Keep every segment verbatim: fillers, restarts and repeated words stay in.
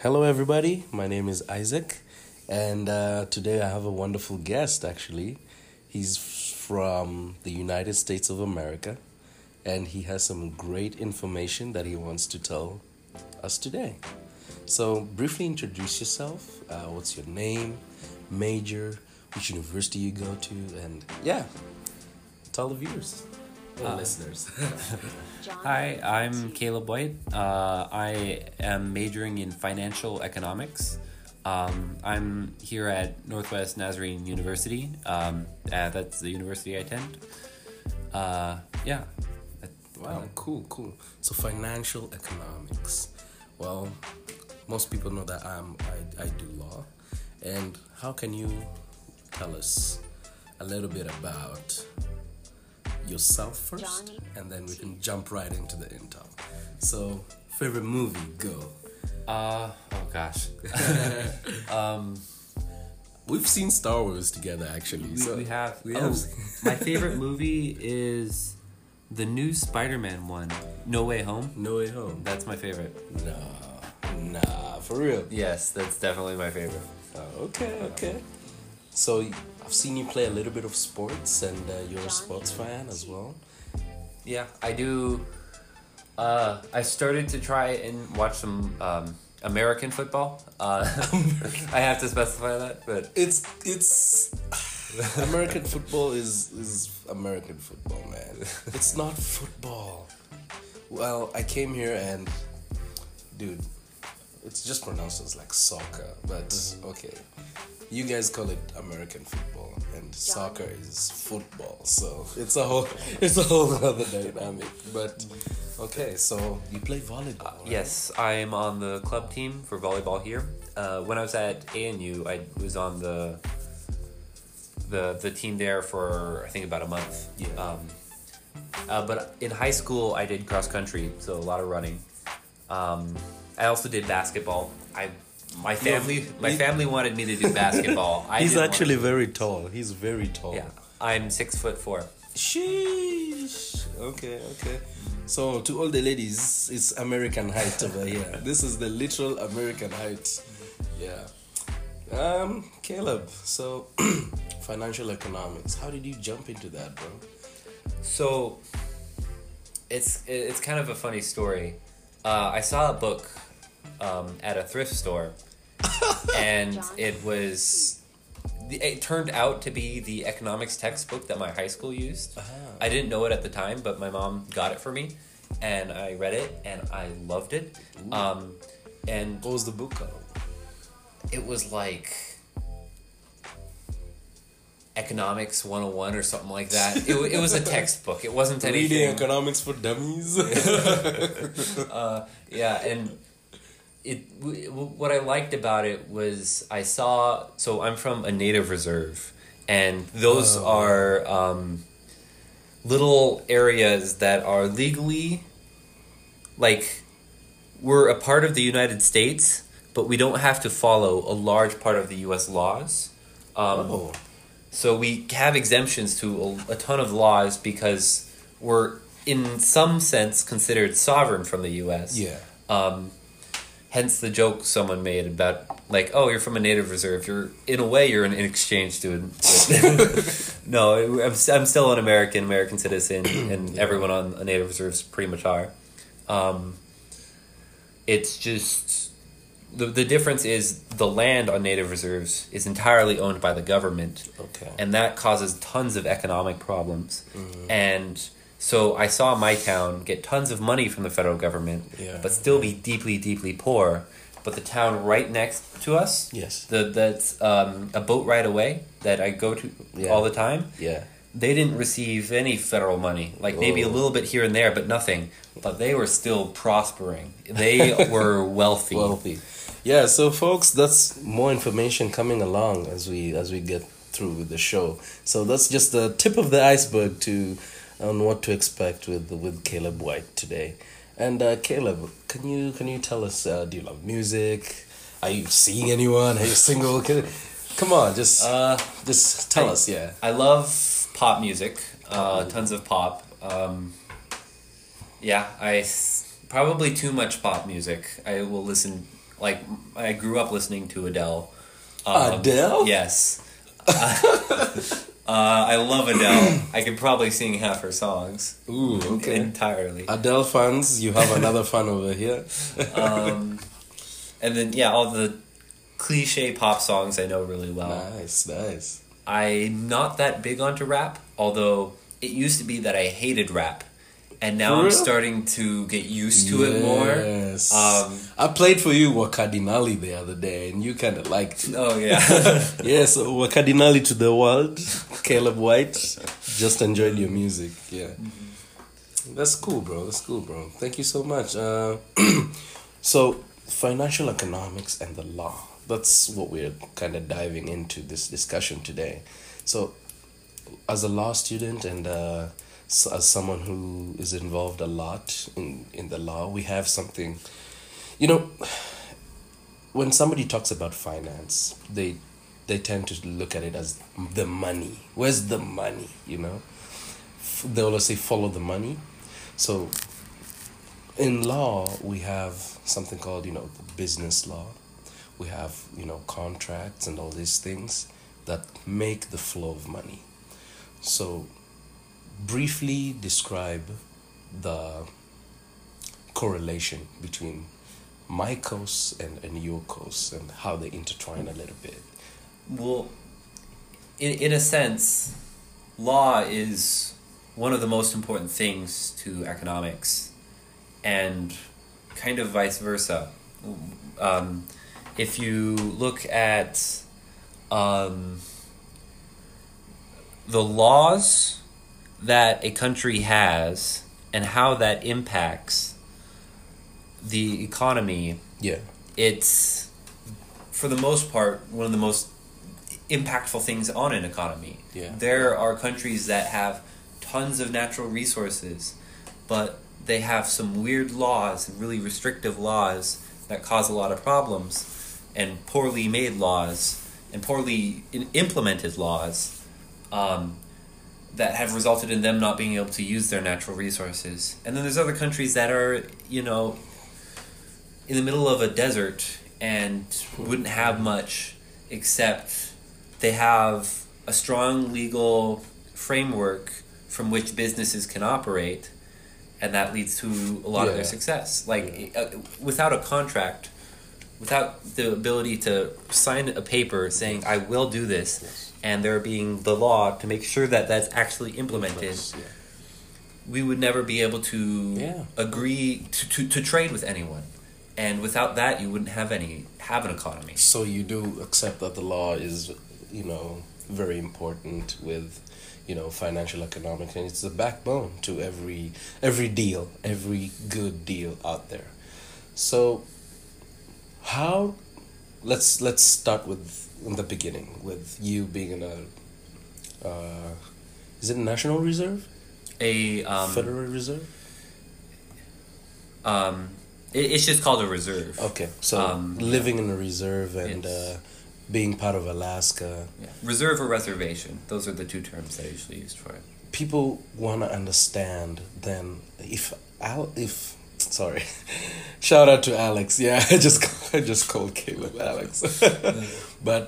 Hello, everybody. My name is Isaac, and uh, today I have a wonderful guest. Actually, he's from the United States of America, and he has some great information that he wants to tell us today. So, briefly introduce yourself. Uh, what's your name, major, which university you go to, and yeah, tell the viewers, or Uh, listeners. Hi, I'm Caleb White. Uh, I am majoring in financial economics. Um, I'm here at Northwest Nazarene University. Um, uh, that's the university I attend. Uh, yeah. Wow, cool, cool. So financial economics. Well, most people know that I'm I, I do law. And how can you tell us a little bit about yourself first, Johnny. and then we can jump right into the intel. So, favorite movie, go. Uh, oh gosh. um, We've seen Star Wars together, actually. we, so we have. We oh, have. my favorite movie is the new Spider-Man one, No Way Home. No Way Home. That's my favorite. Nah, nah, for real. Yes, that's definitely my favorite. Oh, okay, okay. So I've seen you play a little bit of sports, and uh, you're a sports fan as well. Yeah, I do. Uh, I started to try and watch some um, American football. Uh, I have to specify that, but It's it's American football is is American football, man. It's not football. Well, I came here and, dude, it's just pronounced as like soccer, but okay. You guys call it American football, and soccer is football, so it's a whole it's a whole other dynamic. But okay, so you play volleyball, right? yes, I am on the club team for volleyball here. Uh, when I was at A N U, I was on the the the team there for I think about a month. Yeah. Um, uh, but in high school, I did cross country, so a lot of running. Um, I also did basketball. I my family my he- family wanted me to do basketball. I He's didn't want actually to. very tall. He's very tall. Yeah, I'm six foot four. Sheesh. Okay, okay. So to all the ladies, it's American height over here. This is the literal American height. Yeah. Um, Caleb. So financial economics. How did you jump into that, bro? So it's it's kind of a funny story. Uh, I saw a book um, at a thrift store, and John? it was it turned out to be the economics textbook that my high school used. Uh-huh. I didn't know it at the time, but my mom got it for me, and I read it, and I loved it. Um, and What was the book called? it was like Economics one oh one or something like that. It, wa- it was a textbook. It wasn't anything. Reading economics for dummies. uh, yeah, and it w- w- what I liked about it was I saw. So I'm from a native reserve, and those Oh. are um, little areas that are legally, like, we're a part of the United States, but we don't have to follow a large part of the U S laws. Um, Oh. So we have exemptions to a, a ton of laws because we're, in some sense, considered sovereign from the U S. Yeah. Um, hence the joke someone made about, like, oh, you're from a native reserve. You're, in a way, you're an exchange student. But no, I'm, I'm still an American, American citizen, and everyone on a native reserves pretty much are. Um, it's just... The, the difference is the land on native reserves is entirely owned by the government, Okay. and that causes tons of economic problems. Mhm. And so I saw my town get tons of money from the federal government, Yeah. but still be deeply, deeply poor. But the town right next to us, Yes. the that's um, a boat ride away that I go to Yeah. all the time, Yeah. they didn't receive any federal money. Like maybe a Oh. little bit here and there, but nothing. But they were still prospering. They were wealthy. Wealthy. Yeah, so folks, that's more information coming along as we as we get through with the show. So that's just the tip of the iceberg to on what to expect with with Caleb White today. And uh, Caleb, can you can you tell us? Uh, do you love music? Are you seeing anyone? Are you single? Can, come on, just Uh, just tell I- us. Yeah. I love pop music. Uh, tons of pop. Um, yeah, I s- probably too much pop music. I will listen Like, I grew up listening to Adele. Um, Adele? Yes. uh, I love Adele. I could probably sing half her songs. Ooh, okay. Entirely. Adele fans, you have another fan over here. um, and then, yeah, all the cliche pop songs I know really well. Nice, nice. I'm not that big onto rap, although it used to be that I hated rap. And now For I'm real? starting to get used to it more. Yes. Um, I played for you Wakadinali the other day, and you kind of liked it. oh, yeah. Yes, Wakadinali to the world. Caleb White. Just enjoyed your music. Yeah. Mm-hmm. That's cool, bro. That's cool, bro. Thank you so much. Uh, so, financial economics and the law. That's what we're kind of diving into this discussion today. So, as a law student and uh, s- as someone who is involved a lot in, in the law, we have something, you know, when somebody talks about finance, they they tend to look at it as the money. Where's the money, you know? F- They always say follow the money. So in law, we have something called, you know, business law. We have, you know, contracts and all these things that make the flow of money. So, briefly describe the correlation between my coast and, and your coast and how they intertwine a little bit. Well, in, in a sense, law is one of the most important things to economics, and kind of vice versa. Um, if you look at um, the laws that a country has and how that impacts the economy, Yeah. it's, for the most part, one of the most impactful things on an economy. Yeah. There are countries that have tons of natural resources, but they have some weird laws and really restrictive laws that cause a lot of problems, and poorly made laws and poorly in- implemented laws um, that have resulted in them not being able to use their natural resources. And then there's other countries that are, you know, in the middle of a desert and wouldn't have much, except they have a strong legal framework from which businesses can operate, and that leads to a lot of Yeah. their success. Like, uh, without a contract, without the ability to sign a paper saying, I will do this, Yes. and there being the law to make sure that that's actually implemented, Yeah. we would never be able to Yeah. agree to, to, to trade with anyone. And without that, you wouldn't have any have an economy. So you do accept that the law is, you know, very important with, you know, financial economics, and it's the backbone to every every deal, every good deal out there. So how let's let's start with in the beginning with you being in a uh, is it a National Reserve? A um, Federal Reserve? um, it, it's just called a reserve. Okay. So Um, living in a reserve and Yes. uh, being part of Alaska. Yeah. Reserve or reservation. Those are the two terms that I usually used for it. People want to understand then if Al if sorry shout out to Alex, yeah. I just I just called Caleb Alex. But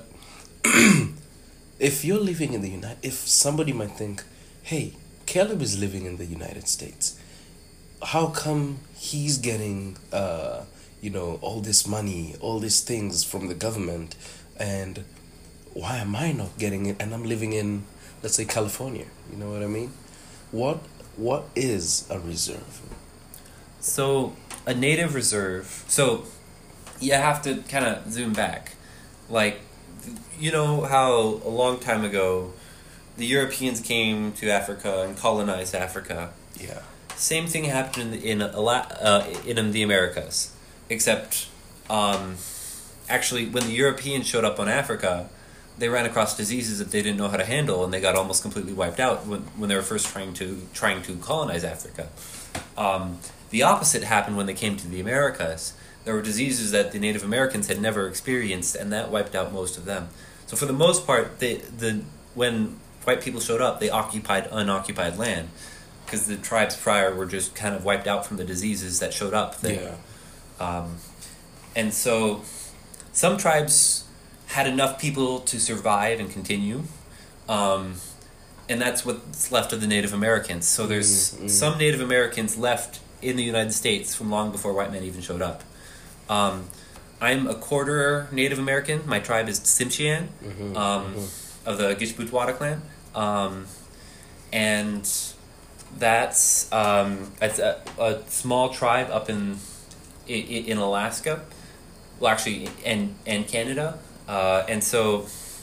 if you're living in the United, if somebody might think, hey, Caleb is living in the United States, how come he's getting uh you know all this money, all these things from the government, and why am I not getting it, and I'm living in, let's say, California? You know what I mean? What what is a reserve? So, a native reserve. So, you have to kind of zoom back. Like, you know how a long time ago the Europeans came to Africa and colonized Africa? Yeah. Same thing happened in in, a la- uh, in the Americas, except um, actually when the Europeans showed up on Africa, they ran across diseases that they didn't know how to handle, and they got almost completely wiped out when when they were first trying to trying to colonize Africa. Um, the opposite happened when they came to the Americas. There were diseases that the Native Americans had never experienced, and that wiped out most of them. So for the most part, they, the when white people showed up, they occupied unoccupied land, because the tribes prior were just kind of wiped out from the diseases that showed up there. Yeah. Um, and so some tribes had enough people to survive and continue, um, and that's what's left of the Native Americans. So there's mm, mm. some Native Americans left in the United States from long before white men even showed up. Um, I'm a quarter Native American. My tribe is Tsimshian, mm-hmm, um, mm-hmm. of the Gishputwada clan, um, and that's um, it's a, a small tribe up in in, in Alaska. Well, actually, and and Canada. Uh, and so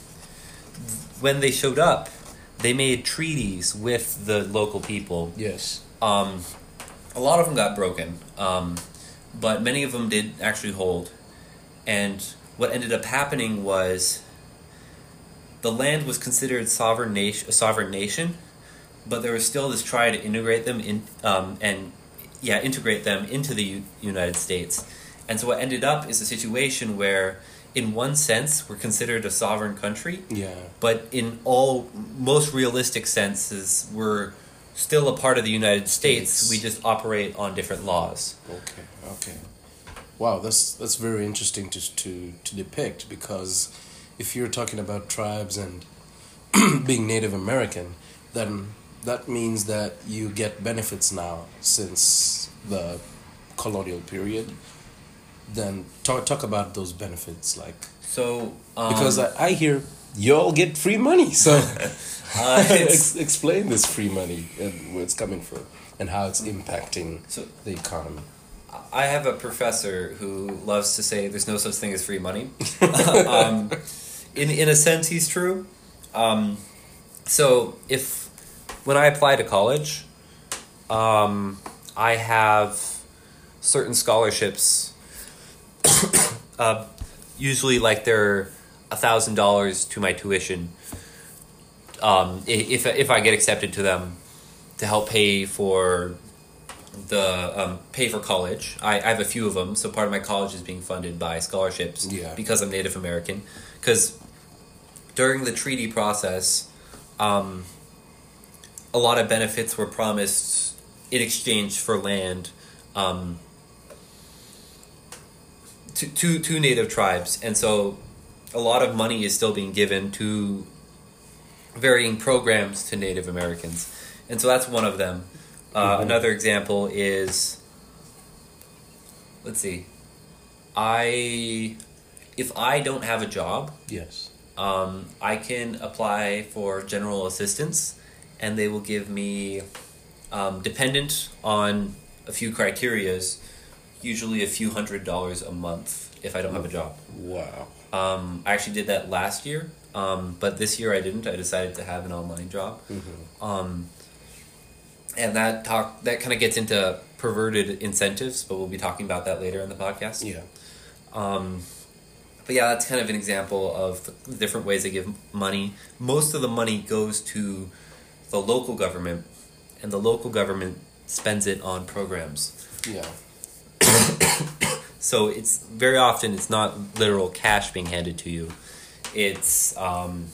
when they showed up, they made treaties with the local people. Yes. Um, a lot of them got broken, um, but many of them did actually hold. And what ended up happening was the land was considered sovereign nation, a sovereign nation, but there was still this try to integrate them in, um, and yeah, integrate them into the U- United States. And so what ended up is a situation where, in one sense, we're considered a sovereign country. Yeah. But in all most realistic senses, we're still a part of the United States. Yes. We just operate on different laws. Okay. Okay. Wow, that's that's very interesting to to to depict, because if you're talking about tribes and being Native American, then that means that you get benefits now since the colonial period. Then talk talk about those benefits, like so um, because I, I hear y'all get free money. So uh, ex- explain this free money and where it's coming from and how it's impacting so, the economy. I have a professor who loves to say there's no such thing as free money. um, in in a sense, he's true. Um, so if when I apply to college, um, I have certain scholarships. uh, usually, like they're a thousand dollars to my tuition. Um, if if I get accepted to them, to help pay for the um, pay for college. I, I have a few of them, so part of my college is being funded by scholarships. Yeah. Because I'm Native American. Because during the treaty process, um, a lot of benefits were promised in exchange for land. Um, To, to, to Native tribes, and so a lot of money is still being given to varying programs to Native Americans, and so that's one of them. Uh, mm-hmm. Another example is, let's see, I if I don't have a job, yes, um, I can apply for general assistance, and they will give me, um, dependent on a few criterias, usually a few hundred dollars a month if I don't have a job. Wow. Um, I actually did that last year, um, but this year I didn't. I decided to have an online job. Mm-hmm. Um, and that talk that kind of gets into perverted incentives, but we'll be talking about that later in the podcast. Yeah. Um, but yeah, that's kind of an example of the different ways they give money. Most of the money goes to the local government, and the local government spends it on programs. Yeah. So it's very often it's not literal cash being handed to you. It's um,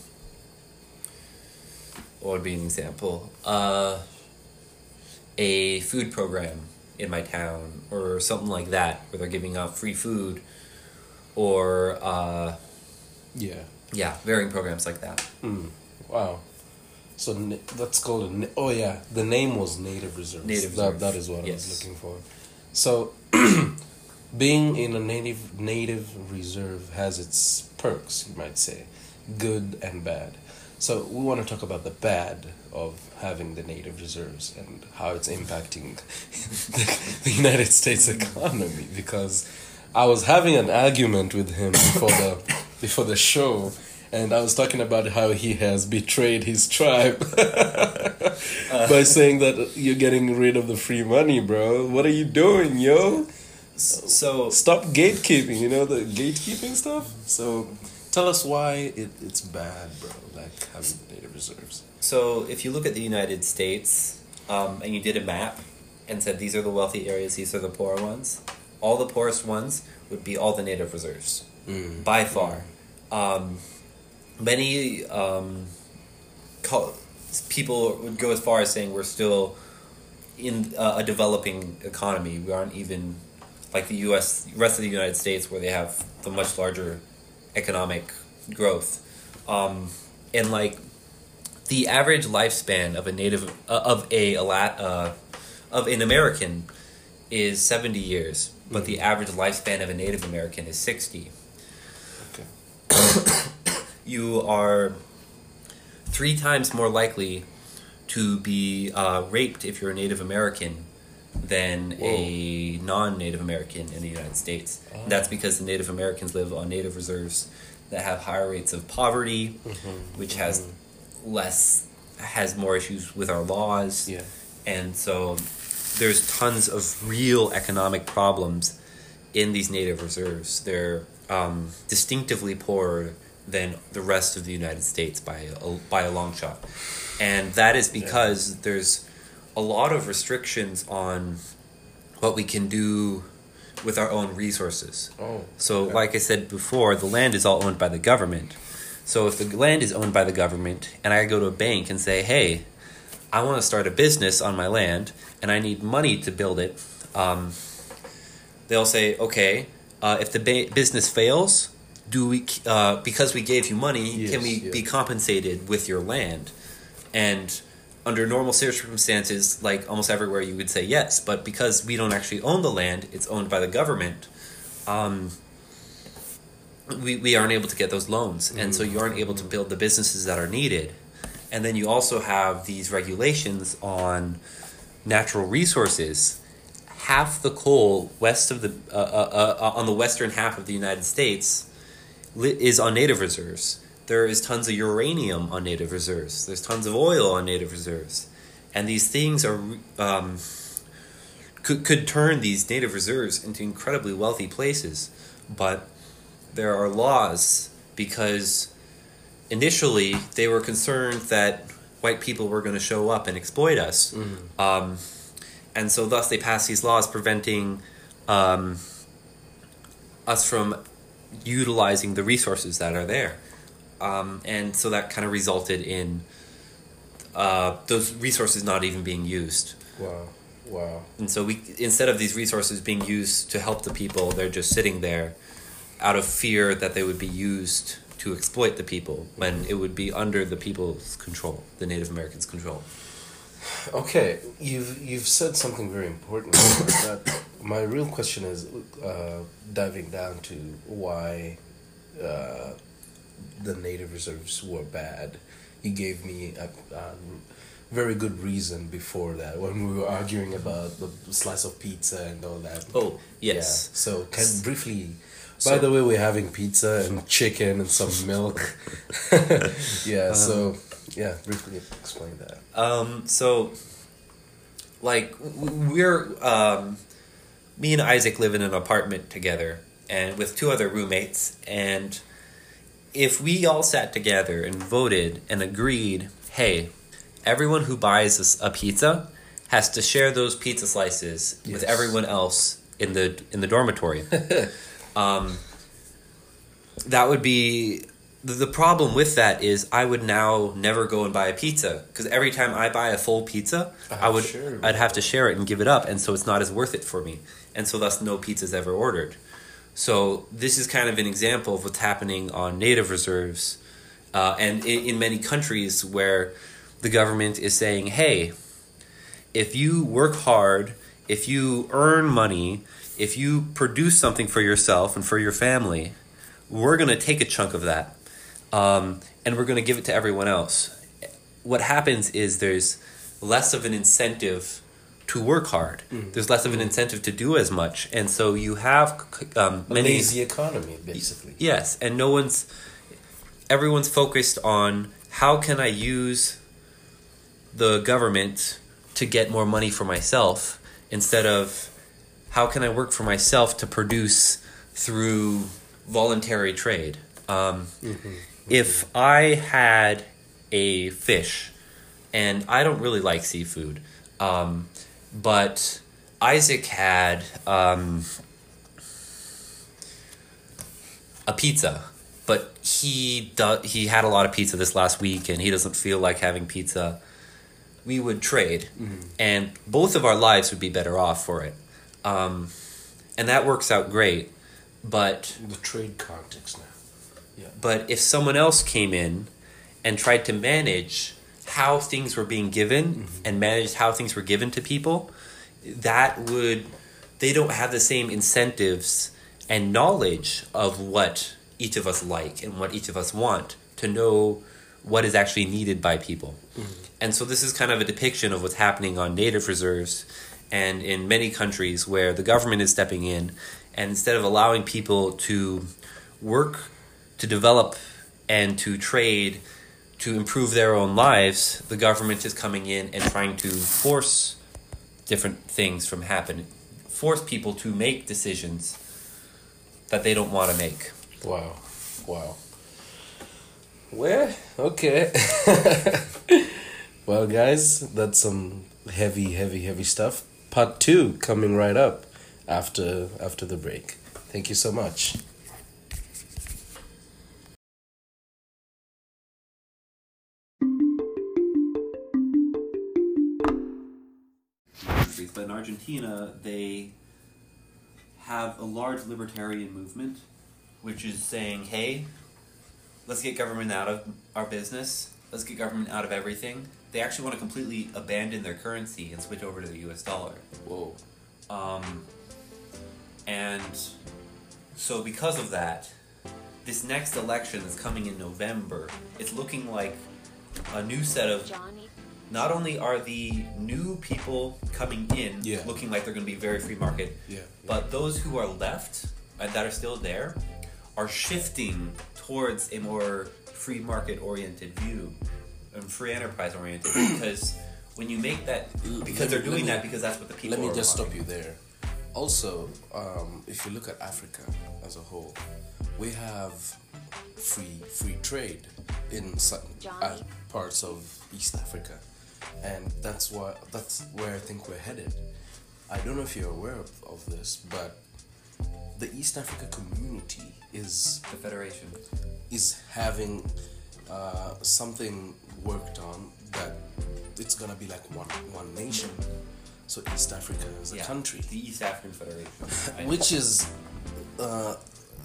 what would be an example? Uh, a food program in my town or something like that, where they're giving out free food, or uh, yeah, yeah, varying programs like that. Mm. Wow. So that's called a, oh yeah, the name was Native Reserves. Native that, Reserve. That is what yes. I was looking for. So, being in a native native reserve has its perks, you might say, good and bad. So we want to talk about the bad of having the native reserves and how it's impacting the, the United States economy. Because I was having an argument with him before the before the show. And I was talking about how he has betrayed his tribe uh, by saying that you're getting rid of the free money, bro. What are you doing, yo? So stop gatekeeping, you know, the gatekeeping stuff. So tell us why it, it's bad, bro, like having the native reserves. So if you look at the United States, um, and you did a map and said these are the wealthy areas, these are the poor ones, all the poorest ones would be all the native reserves, mm. by far. Um, Many um, co- people would go as far as saying we're still in uh, a developing economy. We aren't even like the U S, rest of the United States, where they have the much larger economic growth, um, and like the average lifespan of a native uh, of a, a uh, of an American is seventy years, but mm-hmm. the average lifespan of a Native American is sixty. Okay. You are three times more likely to be uh, raped if you're a Native American than Whoa. a non-Native American in the United States. Oh. That's because the Native Americans live on native reserves that have higher rates of poverty, mm-hmm. which has mm-hmm. less, has more issues with our laws. Yeah. And so there's tons of real economic problems in these native reserves. They're um, distinctively poorer than the rest of the United States by a, by a long shot. And that is because yeah. there's a lot of restrictions on what we can do with our own resources. Oh, so okay. like I said before, the land is all owned by the government. So if the land is owned by the government and I go to a bank and say, hey, I want to start a business on my land and I need money to build it, um, they'll say, okay, uh, if the ba- business fails, do we uh, because we gave you money, yes, can we yes. be compensated with your land? And under normal circumstances, like almost everywhere, you would say yes. But because we don't actually own the land, it's owned by the government, um, we, we aren't able to get those loans. Mm-hmm. And so you aren't able to build the businesses that are needed. And then you also have these regulations on natural resources. Half the coal west of the uh, uh, uh, on the western half of the United States is on native reserves. There is tons of uranium on native reserves. There's tons of oil on native reserves, and these things are um, could could turn these native reserves into incredibly wealthy places. But there are laws because initially they were concerned that white people were going to show up and exploit us, mm-hmm. um, and so thus they passed these laws preventing um, us from utilizing the resources that are there. Um, and so that kind of resulted in uh, those resources not even being used. Wow, wow. And so we, instead of these resources being used to help the people, they're just sitting there out of fear that they would be used to exploit the people when it would be under the people's control, the Native Americans' control. Okay, you've you've said something very important. That my real question is uh, diving down to why uh, the native reserves were bad. You gave me a, a very good reason before that when we were arguing about the slice of pizza and all that. Oh, yes. Yeah. So can briefly. So, by the way, we're having pizza and chicken and some milk. yeah. Um, so yeah, briefly explain that. Um. So, like, we're um, me and Isaac live in an apartment together, and with two other roommates, and if we all sat together and voted and agreed, hey, everyone who buys a, a pizza has to share those pizza slices yes. with everyone else in the in the dormitory. um, that would be the, the problem with that is I would now never go and buy a pizza because every time I buy a full pizza, uh, I would sure, I'd have to share it and give it up, and so it's not as worth it for me, and so thus no pizza's ever ordered. So this is kind of an example of what's happening on native reserves uh, and in, in many countries where the government is saying, hey, if you work hard, if you earn money, if you produce something for yourself and for your family, we're going to take a chunk of that um, and we're going to give it to everyone else. What happens is there's less of an incentive to work hard. Mm. There's less of an incentive to do as much, and so you have um, a many, lazy economy, basically. Yes, and no one's, everyone's focused on how can I use the government to get more money for myself instead of how can I work for myself to produce through voluntary trade. Um, mm-hmm. Mm-hmm. If I had a fish, and I don't really like seafood. Um, But Isaac had um, a pizza, but he do- he had a lot of pizza this last week, and he doesn't feel like having pizza. We would trade, mm-hmm. and both of our lives would be better off for it. Um, and that works out great. But the trade context now. Yeah. But if someone else came in and tried to manage how things were being given mm-hmm. and managed how things were given to people, that would, they don't have the same incentives and knowledge of what each of us like and what each of us want to know what is actually needed by people. Mm-hmm. And so this is kind of a depiction of what's happening on native reserves and in many countries where the government is stepping in, and instead of allowing people to work, to develop, and to trade, to improve their own lives, the government is coming in and trying to force different things from happening, force people to make decisions that they don't want to make. Wow. Wow. Well, okay. Well, guys, that's some heavy, heavy, heavy stuff. Part two coming right up after after the break. Thank you so much. But in Argentina, they have a large libertarian movement, which is saying, hey, let's get government out of our business. Let's get government out of everything. They actually want to completely abandon their currency and switch over to the U S dollar. Whoa. Um, and so because of that, this next election that's coming in November, it's looking like a new set of... Not only are the new people coming in yeah. looking like they're going to be very free market, yeah, yeah. but those who are left and that are still there are shifting towards a more free market oriented view and free enterprise oriented, because when you make that, because they're doing me, that because that's what the people let me are just wanting. Stop you there. Also, um, if you look at Africa as a whole, we have free free trade in some uh, parts of East Africa. And that's why that's where I think we're headed. I don't know if you're aware of, of this, but the East Africa community is the federation is having uh, something worked on that it's gonna be like one one nation. So East Africa is a yeah, country. The East African Federation, which is uh,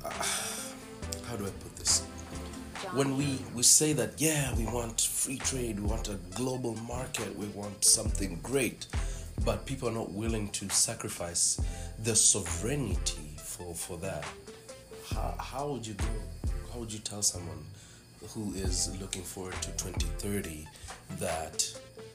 how do I put this? When we, we say that, yeah, we want free trade, we want a global market, we want something great, but people are not willing to sacrifice the sovereignty for, for that. How, how would you go, how would you tell someone who is looking forward to twenty thirty that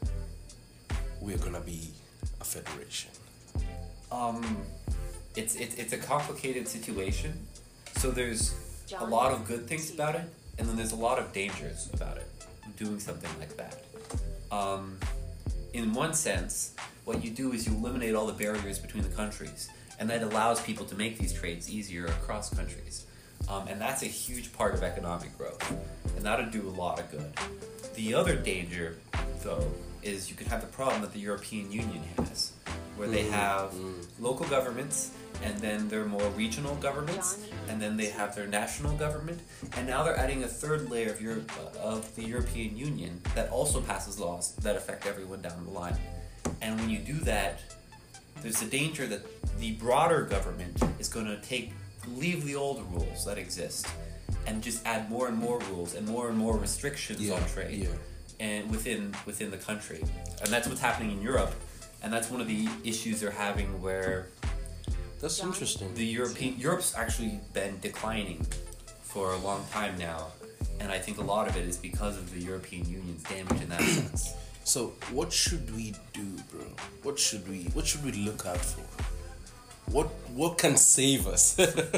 we're going to be a federation? Um, it's, it's, it's a complicated situation. So there's a lot of good things about it, and then there's a lot of dangers about it, doing something like that. Um, in one sense, what you do is you eliminate all the barriers between the countries, and that allows people to make these trades easier across countries. Um, and that's a huge part of economic growth, and that'll do a lot of good. The other danger, though, is you could have the problem that the European Union has, where they have mm. local governments, and then they're more regional governments, and then they have their national government, and now they're adding a third layer of Europe, uh, of the European Union that also passes laws that affect everyone down the line. And when you do that, there's a danger that the broader government is going to take leave the old rules that exist and just add more and more rules and more and more restrictions yeah, on trade yeah. and within within the country. And that's what's happening in Europe, and that's one of the issues they're having where That's interesting. The European Europe's actually been declining for a long time now, and I think a lot of it is because of the European Union's damage in that sense. So, what should we do, bro? What should we What should we look out for? What What can save us?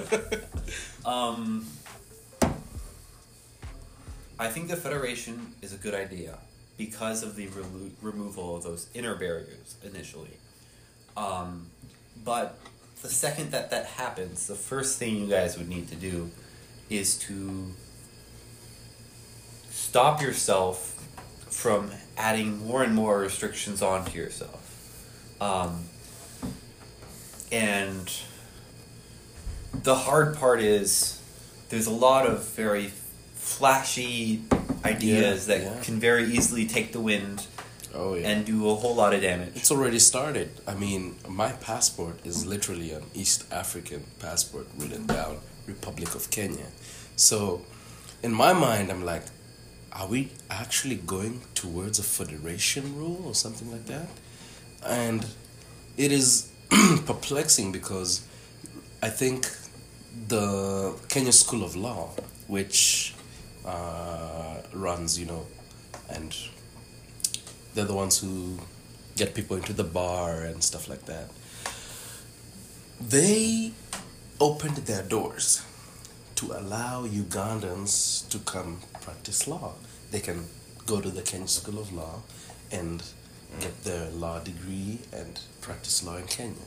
um, I think the Federation is a good idea because of the remo- removal of those inner barriers initially. Um, but the second that that happens, the first thing you guys would need to do is to stop yourself from adding more and more restrictions onto yourself. Um, and the hard part is there's a lot of very flashy ideas yeah, that yeah. can very easily take the wind Oh yeah. and do a whole lot of damage. It's already started. I mean, my passport is literally an East African passport written down Republic of Kenya. So, in my mind, I'm like, are we actually going towards a federation rule or something like that? And it is perplexing because I think the Kenya School of Law, which uh, runs, you know, and they're the ones who get people into the bar and stuff like that. They opened their doors to allow Ugandans to come practice law. They can go to the Kenya School of Law and get their law degree and practice law in Kenya.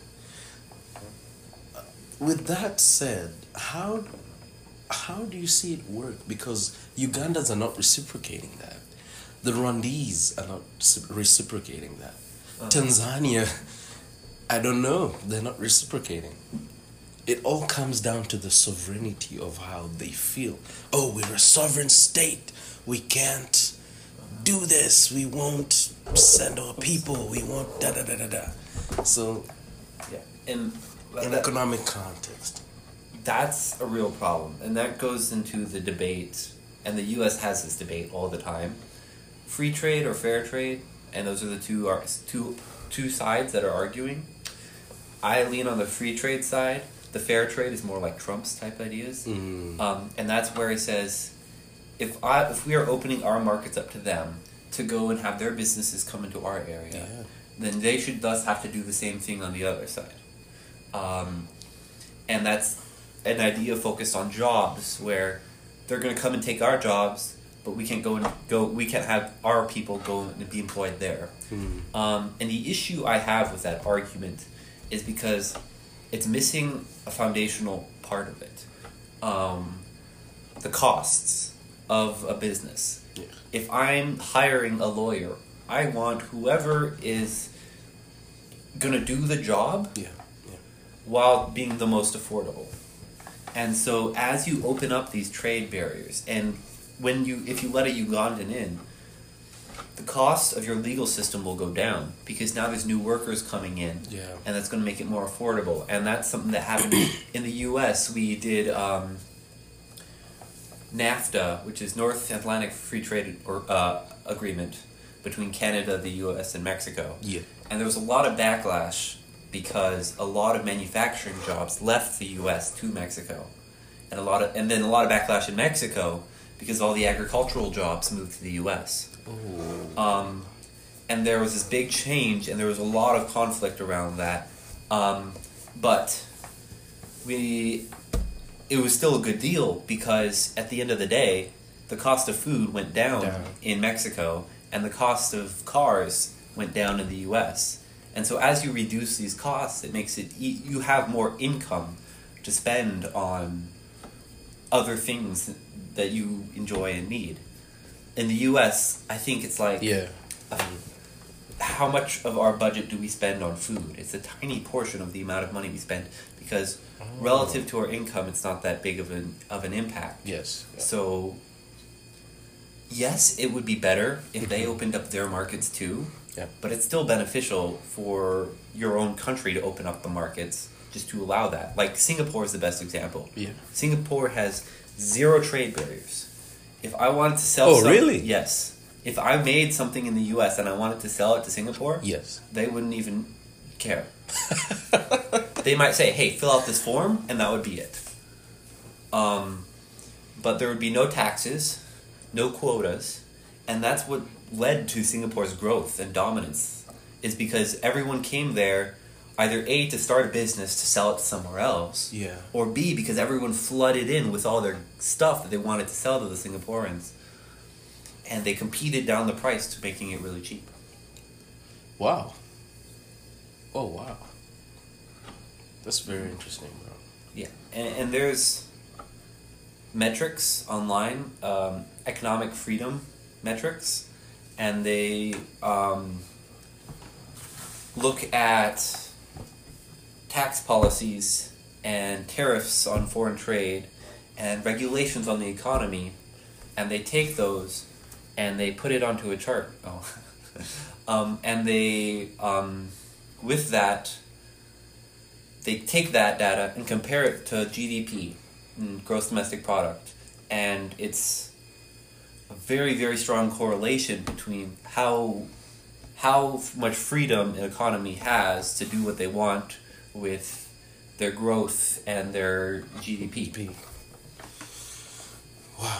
With that said, how how do you see it work? Because Ugandans are not reciprocating that. The Rwandese are not reciprocating that. Uh-huh. Tanzania, I don't know, they're not reciprocating. It all comes down to the sovereignty of how they feel. Oh, we're a sovereign state. We can't do this. We won't send our people. We won't da da da da da. So, yeah, in, in that, economic context, that's a real problem, and that goes into the debate. And the U S has this debate all the time: free trade or fair trade, and those are the two are two two sides that are arguing. I lean on the free trade side. The fair trade is more like Trump's type ideas, mm. um, and that's where he says, if I if we are opening our markets up to them to go and have their businesses come into our area, yeah. then they should thus have to do the same thing on the other side, um, and that's an idea focused on jobs where they're going to come and take our jobs, but we can't go and go. We can't have our people go and be employed there. Mm. Um, and the issue I have with that argument is because it's missing a foundational part of it. Um, the costs of a business. Yeah. If I'm hiring a lawyer, I want whoever is going to do the job yeah. Yeah. while being the most affordable. And so as you open up these trade barriers, and when you if you let a Ugandan in, the cost of your legal system will go down because now there's new workers coming in, yeah. and that's going to make it more affordable. And that's something that happened in the U S. We did um, NAFTA, which is North Atlantic Free Trade or, uh, Agreement between Canada, the U S, and Mexico. Yeah. And there was a lot of backlash because a lot of manufacturing jobs left the U S to Mexico, and a lot of and then a lot of backlash in Mexico because all the agricultural jobs moved to the U S. Um, and there was this big change, and there was a lot of conflict around that. Um, but we, it was still a good deal because at the end of the day, the cost of food went down, down. in Mexico, and the cost of cars went down in the U S. And so as you reduce these costs, it makes it e- you have more income to spend on other things that you enjoy and need. In the U S, I think it's like, yeah. uh, how much of our budget do we spend on food? It's a tiny portion of the amount of money we spend because oh. relative to our income, it's not that big of an of an impact. Yes. Yeah. So, yes, it would be better if they opened up their markets too. Yeah. But it's still beneficial for your own country to open up the markets just to allow that. Like Singapore is the best example. Yeah. Singapore has zero trade barriers. If I wanted to sell Oh, something, really? Yes. If I made something in the U S and I wanted to sell it to Singapore, yes. they wouldn't even care. They might say, hey, fill out this form, and that would be it. Um, but there would be no taxes, no quotas, and that's what led to Singapore's growth and dominance, is because everyone came there either A, to start a business to sell it somewhere else, yeah. or B, because everyone flooded in with all their stuff that they wanted to sell to the Singaporeans, and they competed down the price to making it really cheap. Wow. Oh, wow. That's very interesting, bro. Yeah, and, and there's metrics online, um, economic freedom metrics, and they um, look at tax policies and tariffs on foreign trade and regulations on the economy, and they take those and they put it onto a chart. Oh, Um, and they, um, with that, they take that data and compare it to G D P, gross domestic product, and it's a very, very strong correlation between how how much freedom an economy has to do what they want with their growth and their G D P. Wow.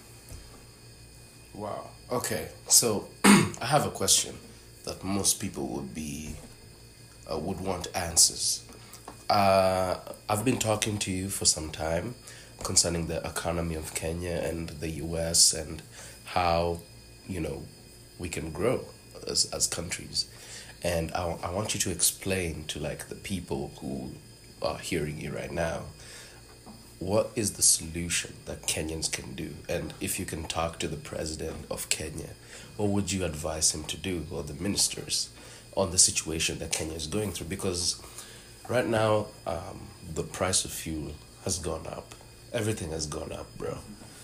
Wow. Okay, so I have a question that most people would be uh, would want answers. Uh, I've been talking to you for some time concerning the economy of Kenya and the U S and how, you know, we can grow as as countries. And I, I want you to explain to like the people who are hearing you right now, what is the solution that Kenyans can do? And if you can talk to the president of Kenya, what would you advise him to do, or the ministers, on the situation that Kenya is going through? Because right now, um, the price of fuel has gone up. Everything has gone up, bro.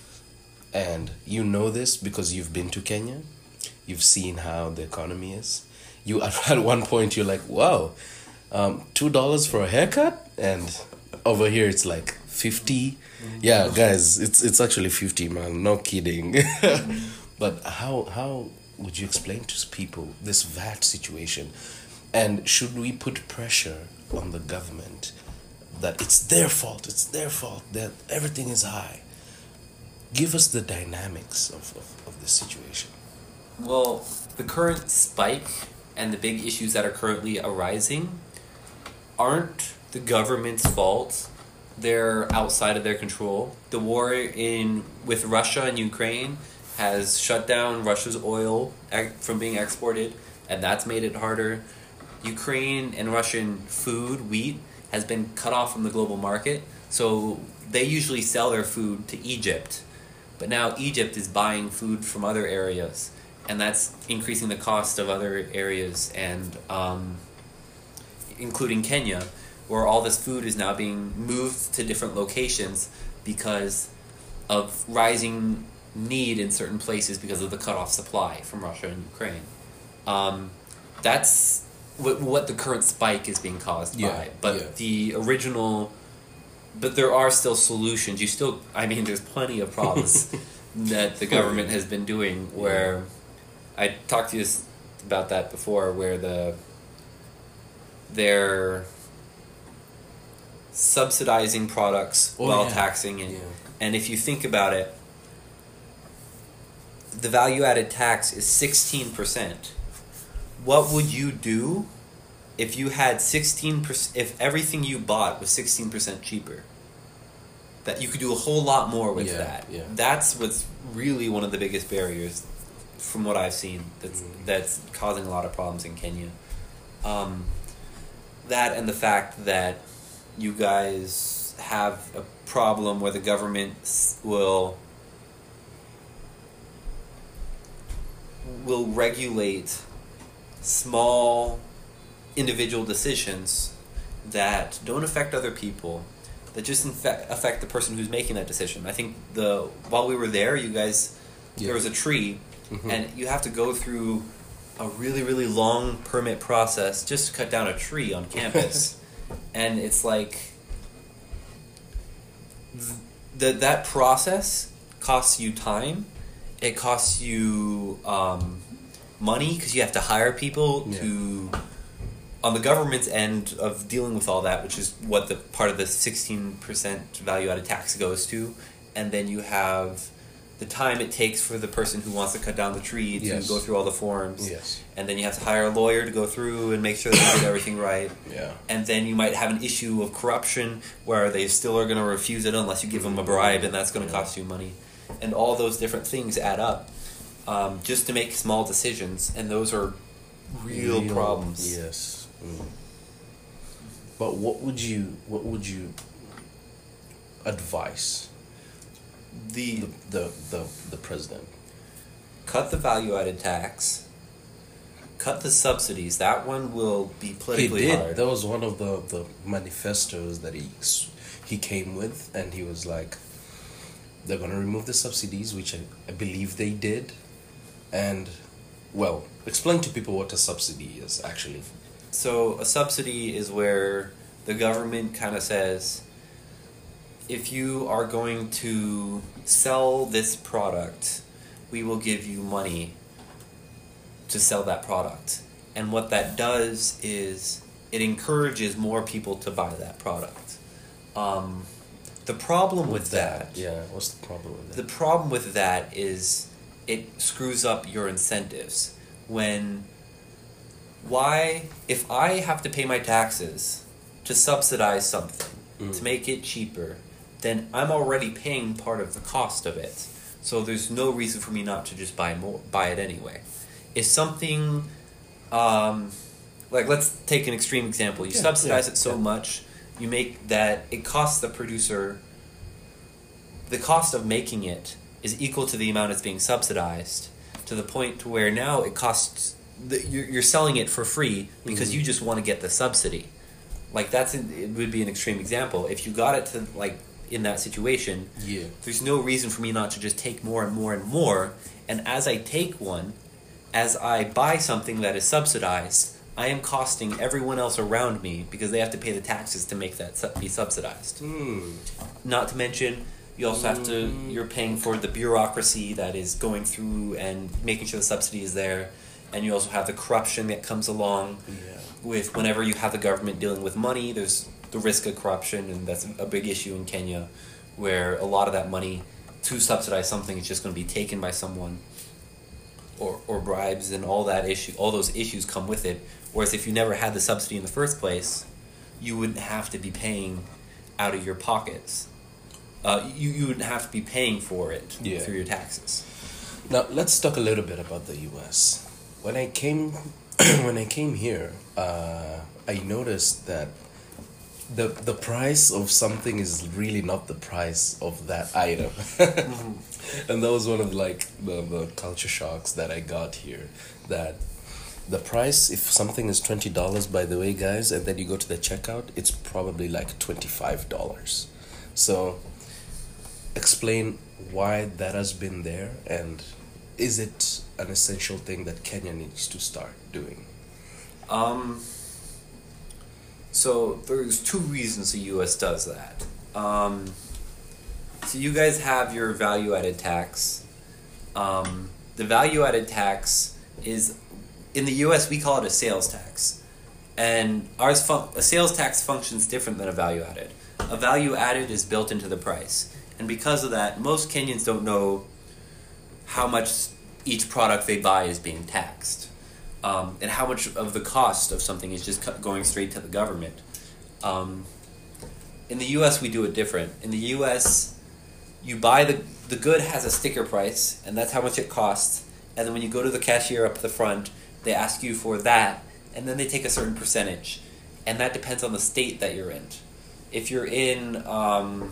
And you know this because you've been to Kenya. You've seen how the economy is. You at one point you're like, wow, um, two dollars for a haircut, and over here it's like fifty. Yeah, guys, it's it's actually fifty, man. No kidding. But how how would you explain to people this V A T situation? And should we put pressure on the government that it's their fault, it's their fault, that everything is high? Give us the dynamics of, of, of this situation. Well, the current spike and the big issues that are currently arising aren't the government's fault. They're outside of their control. The war in with Russia and Ukraine has shut down Russia's oil from being exported, and that's made it harder. Ukraine and Russian food, wheat, has been cut off from the global market, so they usually sell their food to Egypt. But now Egypt is buying food from other areas, and that's increasing the cost of other areas, and um, including Kenya, where all this food is now being moved to different locations because of rising need in certain places because of the cut-off supply from Russia and Ukraine. Um, that's what, what the current spike is being caused yeah, by. But yeah. the original... But there are still solutions. You still... I mean, there's plenty of problems that the government has been doing where... I talked to you about that before, where the... They're subsidizing products oh, while yeah. taxing it. Yeah. And if you think about it, the value-added tax is sixteen percent. What would you do if you had sixteen percent, if everything you bought was sixteen percent cheaper? That you could do a whole lot more with yeah, that. Yeah. That's what's really one of the biggest barriers from what I've seen that's mm. that's causing a lot of problems in Kenya. Um, that and the fact that you guys have a problem where the government will will regulate small individual decisions that don't affect other people, that just in fact affect the person who's making that decision. I think the while we were there, you guys, yeah. there was a tree, mm-hmm. and you have to go through a really, really long permit process just to cut down a tree on campus. And it's like th- that process costs you time. It costs you um, money because you have to hire people yeah. to, on the government's end of dealing with all that, which is what the part of the sixteen percent value-added tax goes to. And then you have the time it takes for the person who wants to cut down the tree to yes. go through all the forms. Yes. And then you have to hire a lawyer to go through and make sure that you get everything right. Yeah. And then you might have an issue of corruption where they still are going to refuse it unless you give them a bribe, and that's going to yeah. cost you money. And all those different things add up um, just to make small decisions, and those are real, real problems. Yes. Mm. But what would you what would you advise the the the, the, the president? Cut the value-added tax. Cut the subsidies. That one will be politically he did. hard. That was one of the, the manifestos that he he came with, and he was like, they're going to remove the subsidies, which I, I believe they did. And, well, Explain to people what a subsidy is actually. So a subsidy is where the government kind of says, if you are going to sell this product, we will give you money to sell that product. And what that does is it encourages more people to buy that product. Um, the problem with, with that, that, yeah, what's the problem with that? The problem with that is it screws up your incentives. When, why, if I have to pay my taxes to subsidize something, mm. to make it cheaper, then I'm already paying part of the cost of it. So there's no reason for me not to just buy more, buy it anyway. If something, um, like let's take an extreme example. You yeah, subsidize yeah, it so yeah. much, you make that it costs the producer, the cost of making it is equal to the amount it's being subsidized, to the point to where now it costs, the, you're, you're selling it for free because mm-hmm. you just want to get the subsidy. Like that's, an, it would be an extreme example. If you got it to like, in that situation, yeah. there's no reason for me not to just take more and more and more. And as I take one, as I buy something that is subsidized, I am costing everyone else around me because they have to pay the taxes to make that su- be subsidized. Mm. Not to mention, you also have to, you're paying for the bureaucracy that is going through and making sure the subsidy is there. And you also have the corruption that comes along yeah. with whenever you have the government dealing with money, there's the risk of corruption, and that's a big issue in Kenya, where a lot of that money to subsidize something is just going to be taken by someone, or or bribes, and all that issue, all those issues come with it. Whereas if you never had the subsidy in the first place, you wouldn't have to be paying out of your pockets. Uh, you you wouldn't have to be paying for it yeah. through your taxes. Now let's talk a little bit about the U S. When I came, when I came here, uh, I noticed that the the price of something is really not the price of that item. mm-hmm. And that was one of like the, the culture shocks that I got here, that the price, if something is twenty dollars, by the way, guys, and then you go to the checkout, it's probably like twenty-five dollars. So explain why that has been there, and is it an essential thing that Kenya needs to start doing? Um So there's two reasons the U S does that. Um, so you guys have your value-added tax. Um, the value-added tax is, in the U S we call it a sales tax. And ours fun- a sales tax functions different than a value-added. A value-added is built into the price. And because of that, most Kenyans don't know how much each product they buy is being taxed. Um, and how much of the cost of something is just going straight to the government. Um, in the U S, we do it different. In the U S, you buy the the good has a sticker price, and that's how much it costs. And then when you go to the cashier up the front, they ask you for that, and then they take a certain percentage. And that depends on the state that you're in. If you're in, um,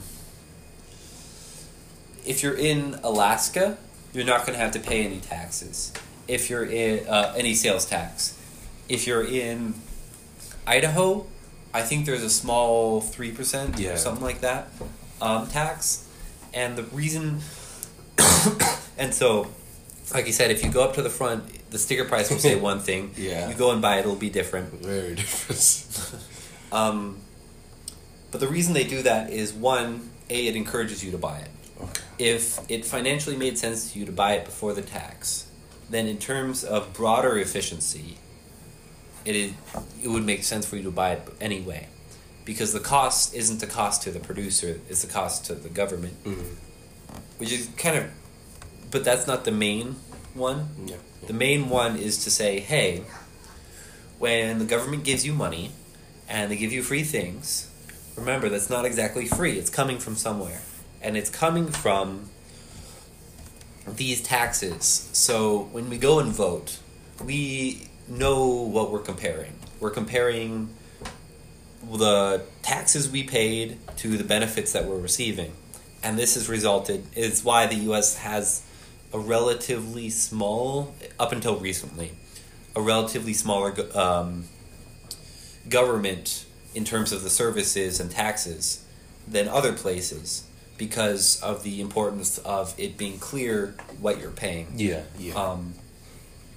if you're in Alaska, you're not going to have to pay any taxes. If you're in uh, any sales tax. If you're in Idaho, I think there's a small three percent yeah. or something like that um, tax. And the reason, and so, like you said, if you go up to the front, the sticker price will say one thing. Yeah. You go and buy it, it'll be different. Very different. um, but the reason they do that is, one, A, it encourages you to buy it. Okay. If it financially made sense to you to buy it before the tax, then in terms of broader efficiency, it is, it would make sense for you to buy it anyway. Because the cost isn't the cost to the producer, it's the cost to the government. Mm-hmm. Which is kind of... But that's not the main one. Yeah. The main one is to say, hey, when the government gives you money and they give you free things, remember, that's not exactly free. It's coming from somewhere. And it's coming from these taxes. So when we go and vote, we know what we're comparing. We're comparing the taxes we paid to the benefits that we're receiving. And this has resulted, it's why the U S has a relatively small, up until recently, a relatively smaller um, government in terms of the services and taxes than other places, because of the importance of it being clear what you're paying. Yeah, yeah. Um,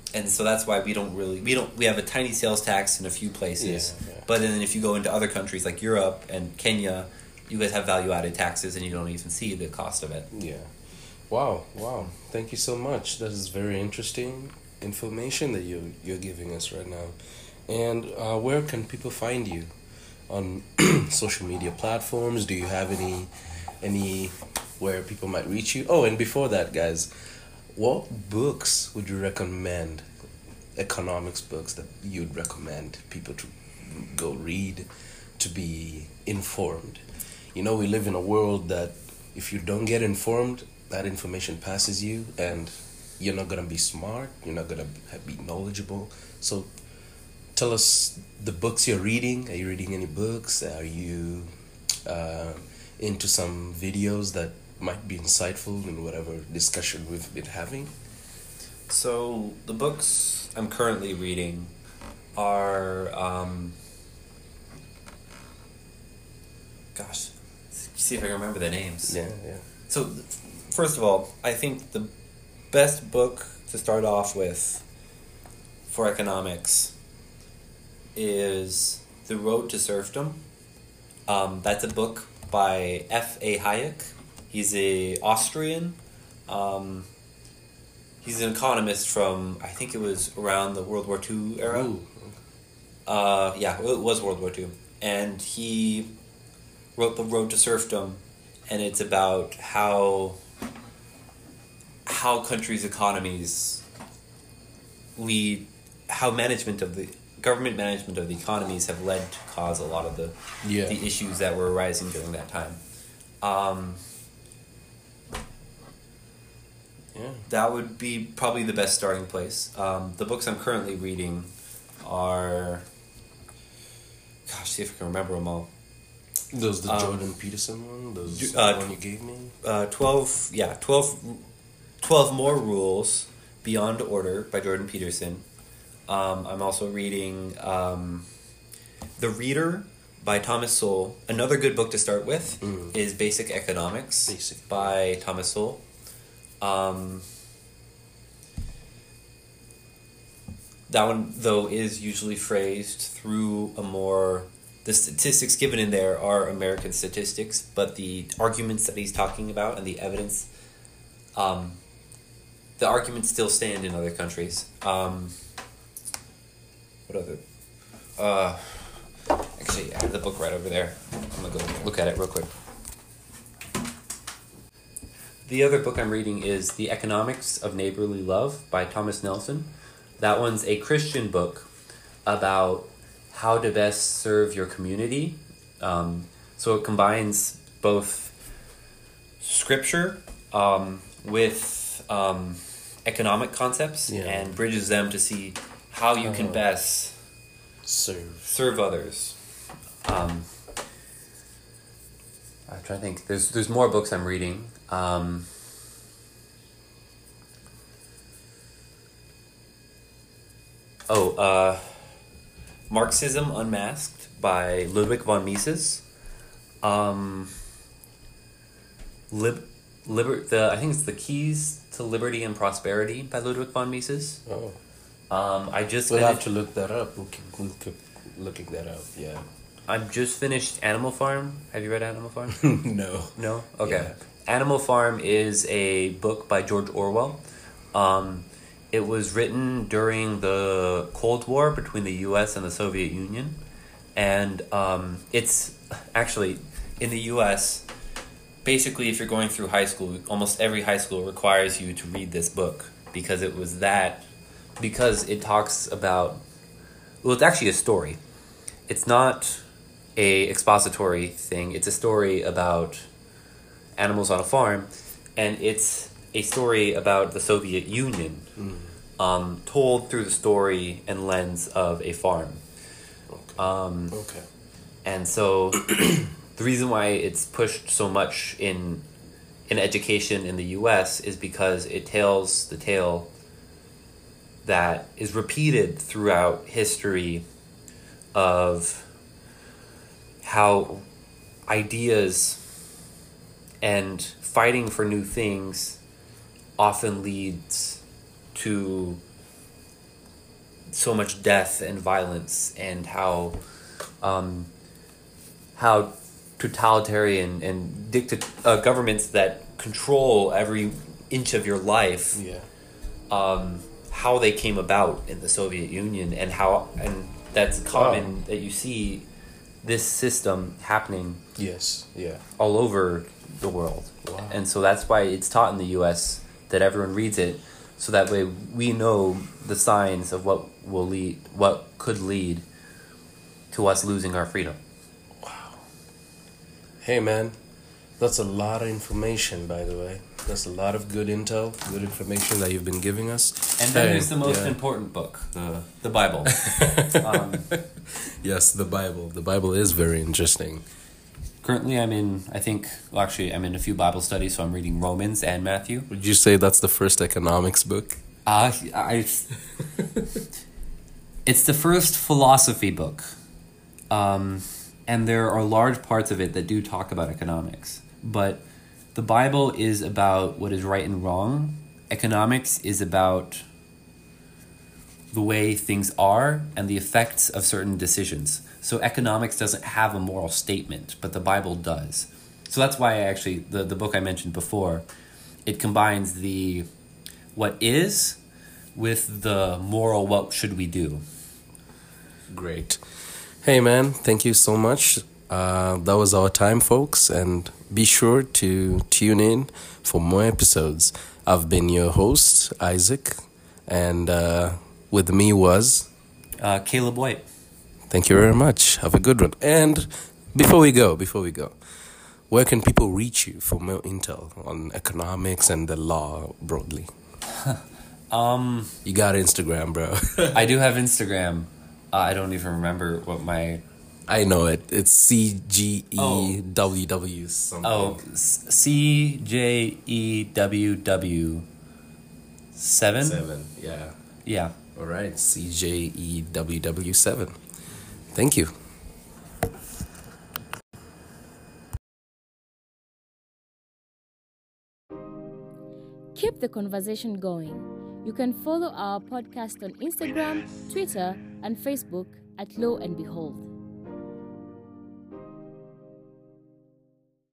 and so that's why we don't really we don't we have a tiny sales tax in a few places, Yeah, yeah. but then if you go into other countries like Europe and Kenya, you guys have value added taxes and you don't even see the cost of it. Yeah. Wow, wow. Thank you so much. That is very interesting information that you you're giving us right now. And uh, where can people find you on social media platforms? Do you have any any where people might reach you? Oh, and before that, guys, what books would you recommend? Economics books that you'd recommend people to go read to be informed. You know, we live in a world that if you don't get informed, that information passes you and you're not going to be smart, you're not going to be knowledgeable. So tell us the books you're reading. Are you reading any books? Are you uh, into some videos that might be insightful in whatever discussion we've been having? So the books I'm currently reading are, um, gosh, see if I can remember the names. Yeah, yeah. So, first of all, I think the best book to start off with for economics is The Road to Serfdom. Um, that's a book by F A Hayek. He's a Austrian. Um, he's an economist from, I think it was around the World War Two era. Ooh. Uh, yeah, it was World War Two. And he wrote The Road to Serfdom, and it's about how how countries' economies lead, how management of the government management of the economies have led to cause a lot of the Yeah. the issues that were arising during that time. Um, Yeah. that would be probably the best starting place. Um, the books I'm currently reading are, gosh, see if I can remember them all. Those the Um, Jordan Peterson one? Those uh, the one you gave me? Uh, twelve, yeah, twelve, twelve More Rules Beyond Order by Jordan Peterson. Um, I'm also reading um, The Reader by Thomas Sowell. Another good book to start with Mm. is Basic Economics Basic. by Thomas Sowell. Um, that one, though, is usually phrased through a more... The statistics given in there are American statistics, but the arguments that he's talking about and the evidence, um, the arguments still stand in other countries. Um, what other? Uh, actually, I have the book right over there. I'm gonna go look at it real quick. The other book I'm reading is The Economics of Neighborly Love by Thomas Nelson. That one's a Christian book about how to best serve your community. Um, so it combines both scripture um, with um, economic concepts Yeah. and bridges them to see how you can Uh-huh. best Serve. serve others. Um, I'm trying to think. There's there's more books I'm reading. Um, oh, uh, Marxism Unmasked by Ludwig von Mises. Um, lib, liber, the I think it's the Keys to Liberty and Prosperity by Ludwig von Mises. Oh. Um, I just We'll finished, have to look that up. We'll keep, we'll keep looking that up, yeah. I've just finished Animal Farm. Have you read Animal Farm? No. No? Okay. Yeah. Animal Farm is a book by George Orwell. Um, it was written during the Cold War between the U S and the Soviet Union. And um, it's actually, in the U S, basically if you're going through high school, almost every high school requires you to read this book because it was that, because it talks about, well, it's actually a story. It's not a expository thing. It's a story about animals on a farm, and it's a story about the Soviet Union, Mm. um, told through the story and lens of a farm. Okay. Um, okay. and so the reason why it's pushed so much in in education in the U S is because it tells the tale that is repeated throughout history of how ideas and fighting for new things often leads to so much death and violence, and how um, how totalitarian and dicta- uh, governments that control every inch of your life, Yeah. um, how they came about in the Soviet Union, and how and that's common that you see this system happening Yes. Yeah. all over the world. Wow. And so that's why it's taught in the U S that everyone reads it, so that way we know the signs of what will lead, what could lead to us losing our freedom. Hey man, that's a lot of information, by the way. That's a lot of good intel, good information that you've been giving us. And then Hey, there's the most yeah. important book, the the Bible. um, Yes, the Bible. The Bible is very interesting. currently, I'm in. I think. Well, actually, I'm in a few Bible studies, so I'm reading Romans and Matthew. Would you say that's the first economics book? Uh, I. It's the first philosophy book, um, and there are large parts of it that do talk about economics. But the Bible is about what is right and wrong. Economics is about the way things are and the effects of certain decisions. So economics doesn't have a moral statement, but the Bible does. So that's why I actually, the, the book I mentioned before, it combines the what is with the moral what should we do. Great. Hey man, thank you so much. Uh, that was our time, folks, and be sure to tune in for more episodes. I've been your host, Isaac, and uh, with me was... Uh, Caleb White. Thank you very much. Have a good one. And before we go, before we go, where can people reach you for more intel on economics and the law broadly? um, You got Instagram, bro. I do have Instagram. Uh, I don't even remember what my... I know it. It's C G E W W something. Oh, C J E W W seven? Seven, yeah. Yeah. All right, C J E W W seven. Thank you. Keep the conversation going. You can follow our podcast on Instagram, Twitter, and Facebook at Lo and Behold.